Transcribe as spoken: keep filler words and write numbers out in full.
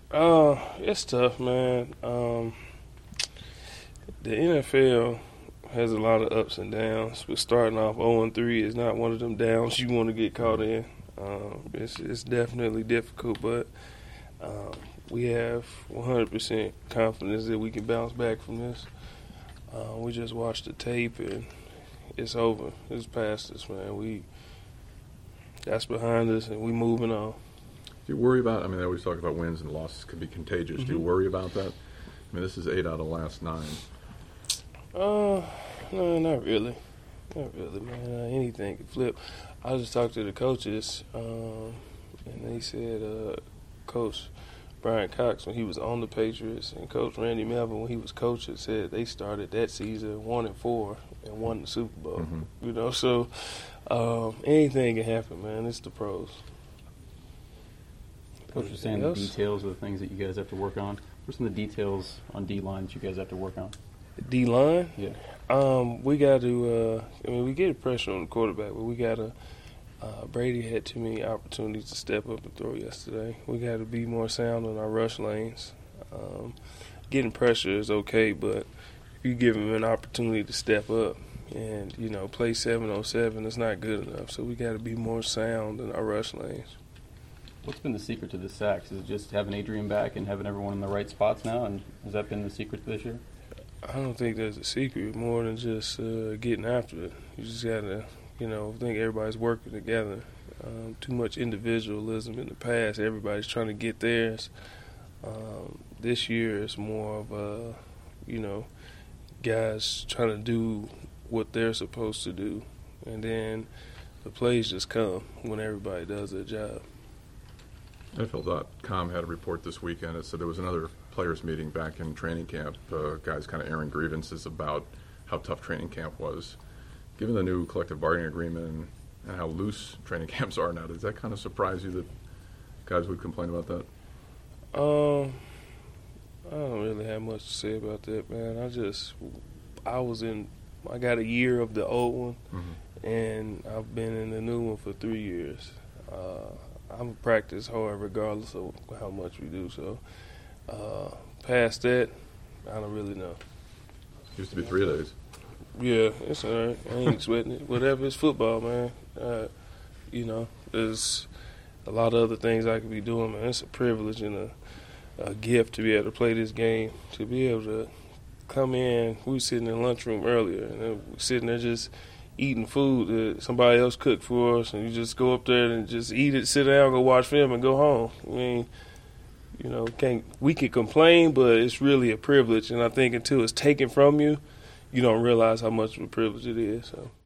Uh, it's tough, man. Um, the N F L has a lot of ups and downs, but starting off oh and three is not one of them downs you want to get caught in. Um, it's it's definitely difficult, but um, we have one hundred percent confidence that we can bounce back from this. Uh, we just watched the tape, and it's over. It's past us, man. We that's behind us, and we moving on. Do you worry about? I mean, they always talk about wins and losses could be contagious. Mm-hmm. Do you worry about that? I mean, this is eight out of the last nine. Uh, no, not really. Not really, man. Uh, anything could flip. I just talked to the coaches, um, and they said uh, Coach Brian Cox, when he was on the Patriots, and Coach Randy Melvin, when he was coaching, said they started that season one and four and won the Super Bowl. Mm-hmm. You know, so um, anything can happen, man. It's the pros. Coach was saying the details of the things that you guys have to work on. What are some of the details on D-line that you guys have to work on? D-line? Yeah. Um, we got to, uh, I mean, we get pressure on the quarterback, but we got to, uh, Brady had too many opportunities to step up and throw yesterday. We got to be more sound on our rush lanes. Um, getting pressure is okay, but if you give him an opportunity to step up and, you know, play seven on seven, it's not good enough. So we got to be more sound in our rush lanes. What's been the secret to the sacks? Is it just having Adrian back and having everyone in the right spots now? And has that been the secret this year? I don't think there's a secret more than just uh, getting after it. You just got to, you know, I think everybody's working together. Um, too much individualism in the past. Everybody's trying to get theirs. Um, this year it's more of, uh, you know, guys trying to do what they're supposed to do. And then the plays just come when everybody does their job. N F L dot com had a report this weekend. It said there was another players' meeting back in training camp. Uh, guys kind of airing grievances about how tough training camp was. Given the new collective bargaining agreement and, and how loose training camps are now, does that kind of surprise you that guys would complain about that? Um, I don't really have much to say about that, man. I just, I was in, I got a year of the old one, mm-hmm. and I've been in the new one for three years. Uh, I'm practice hard regardless of how much we do. So, uh, past that, I don't really know. Used to be three days. Yeah, it's all right. I ain't sweating it. Whatever, it's football, man. Uh, you know, there's a lot of other things I could be doing, man. It's a privilege and a, a gift to be able to play this game, to be able to come in. We were sitting in the lunchroom earlier, and we were sitting there just eating food that somebody else cooked for us, and you just go up there and just eat it, sit down, go watch film, and go home. I mean, you know, can't we can complain, but it's really a privilege, and I think until it's taken from you, you don't realize how much of a privilege it is. So.